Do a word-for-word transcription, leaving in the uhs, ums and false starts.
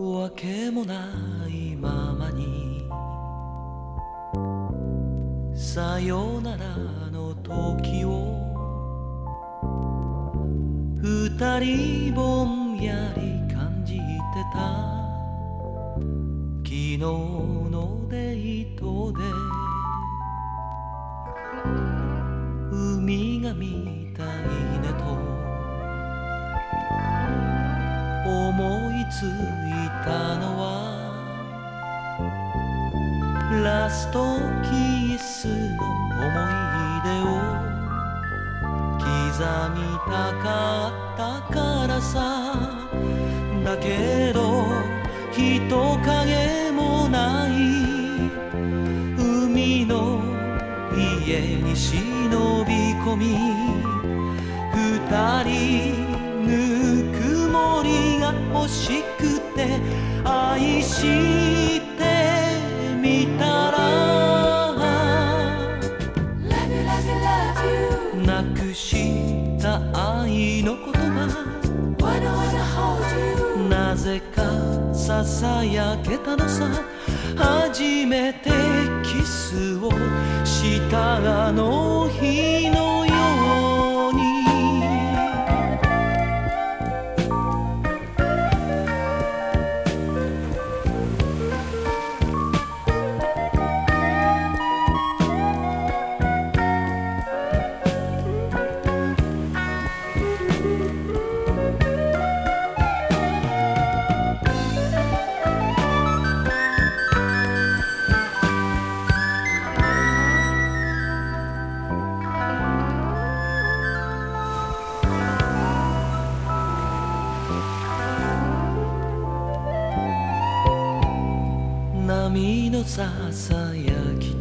わけもないままにさよならの時を二人ぼんやり感じてた昨日のデートで海が見たいねと思いついたのはラストキスの思い出を刻みたかったからさだけど人影もない海の家に忍び込み二人ぬくもりが欲しくて愛してみたらなくした愛の言葉なぜかささやけたのさ初めてキスをしたあの日のように波のささやき